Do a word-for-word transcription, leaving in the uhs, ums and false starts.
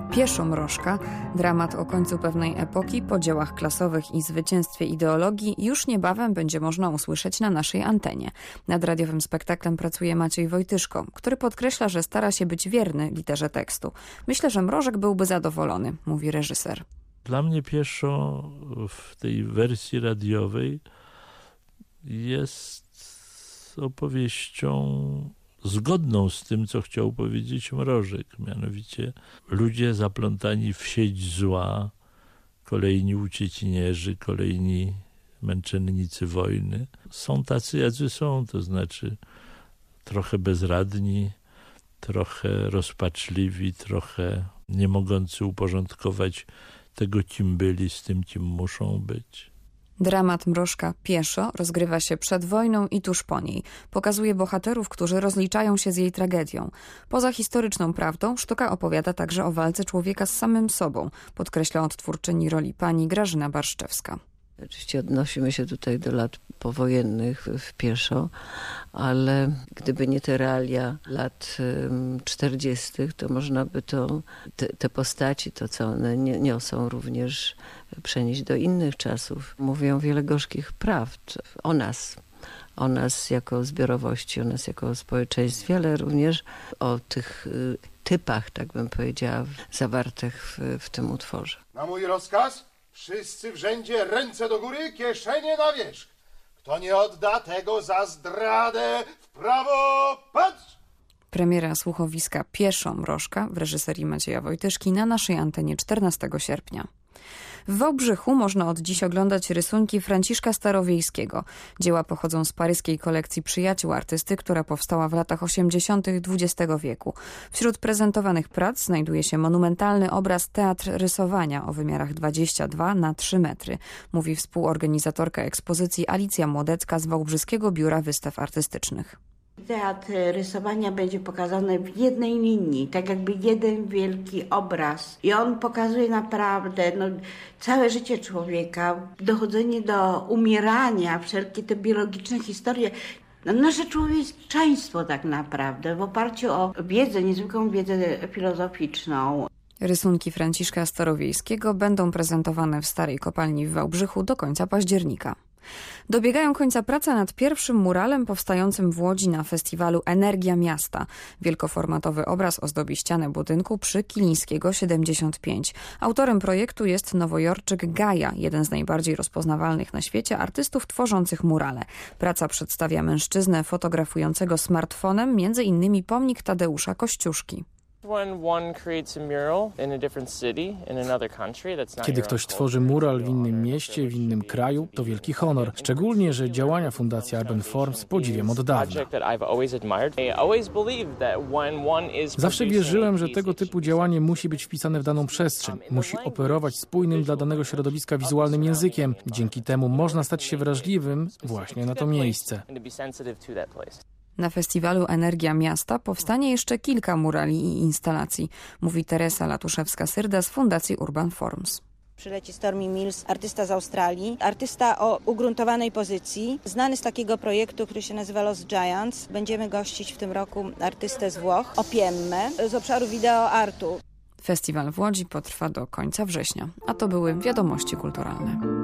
Pieszo Mrożka, dramat o końcu pewnej epoki, podziałach klasowych i zwycięstwie ideologii już niebawem będzie można usłyszeć na naszej antenie. Nad radiowym spektaklem pracuje Maciej Wojtyszko, który podkreśla, że stara się być wierny literze tekstu. Myślę, że Mrożek byłby zadowolony, mówi reżyser. Dla mnie Pieszo w tej wersji radiowej jest opowieścią zgodną z tym, co chciał powiedzieć Mrożek. Mianowicie ludzie zaplątani w sieć zła, kolejni uciekinierzy, kolejni męczennicy wojny, są tacy, jacy są, to znaczy trochę bezradni, trochę rozpaczliwi, trochę nie mogący uporządkować tego, kim byli, z tym, kim muszą być. Dramat Mrożka Pieszo rozgrywa się przed wojną i tuż po niej. Pokazuje bohaterów, którzy rozliczają się z jej tragedią. Poza historyczną prawdą, sztuka opowiada także o walce człowieka z samym sobą, podkreśla odtwórczyni roli pani Grażyna Barszczewska. Oczywiście odnosimy się tutaj do lat powojennych w Pieszo, ale gdyby nie te realia lat czterdziestych, to można by to, te, te postaci, to co one niosą, również przenieść do innych czasów. Mówią wiele gorzkich prawd o nas, o nas jako zbiorowości, o nas jako społeczeństwie, ale również o tych typach, tak bym powiedziała, zawartych w, w tym utworze. Na mój rozkaz wszyscy w rzędzie, ręce do góry, kieszenie na wierzch. Kto nie odda tego za zdradę, w prawo patrz! Premiera słuchowiska Pieszo Mrożka w reżyserii Macieja Wojtyszki na naszej antenie czternastego sierpnia. W Wałbrzychu można od dziś oglądać rysunki Franciszka Starowiejskiego. Dzieła pochodzą z paryskiej kolekcji przyjaciół artysty, która powstała w latach osiemdziesiątych dwudziestego wieku. Wśród prezentowanych prac znajduje się monumentalny obraz Teatr rysowania o wymiarach dwadzieścia dwa na trzy metry, mówi współorganizatorka ekspozycji Alicja Młodecka z Wałbrzyskiego Biura Wystaw Artystycznych. Teatr rysowania będzie pokazany w jednej linii, tak jakby jeden wielki obraz. I on pokazuje naprawdę no, całe życie człowieka, dochodzenie do umierania, wszelkie te biologiczne historie. No, nasze człowieczeństwo tak naprawdę, w oparciu o wiedzę, niezwykłą wiedzę filozoficzną. Rysunki Franciszka Starowiejskiego będą prezentowane w Starej Kopalni w Wałbrzychu do końca października. Dobiegają końca prace nad pierwszym muralem powstającym w Łodzi na festiwalu Energia Miasta. Wielkoformatowy obraz ozdobi ścianę budynku przy Kilińskiego siedemdziesiąt pięć. Autorem projektu jest nowojorczyk Gaja, jeden z najbardziej rozpoznawalnych na świecie artystów tworzących murale. Praca przedstawia mężczyznę fotografującego smartfonem, między innymi pomnik Tadeusza Kościuszki. Kiedy ktoś tworzy mural w innym mieście, w innym kraju, to wielki honor. Szczególnie, że działania Fundacji Urban Forms podziwiam od dawna. Zawsze wierzyłem, że tego typu działanie musi być wpisane w daną przestrzeń. Musi operować spójnym dla danego środowiska wizualnym językiem. Dzięki temu można stać się wrażliwym właśnie na to miejsce. Na festiwalu Energia Miasta powstanie jeszcze kilka murali i instalacji, mówi Teresa Latuszewska-Syrda z Fundacji Urban Forms. Przyleci Stormy Mills, artysta z Australii, artysta o ugruntowanej pozycji, znany z takiego projektu, który się nazywa Lost Giants. Będziemy gościć w tym roku artystę z Włoch, Opiemmę, z obszaru wideoartu. Festiwal w Łodzi potrwa do końca września, a to były wiadomości kulturalne.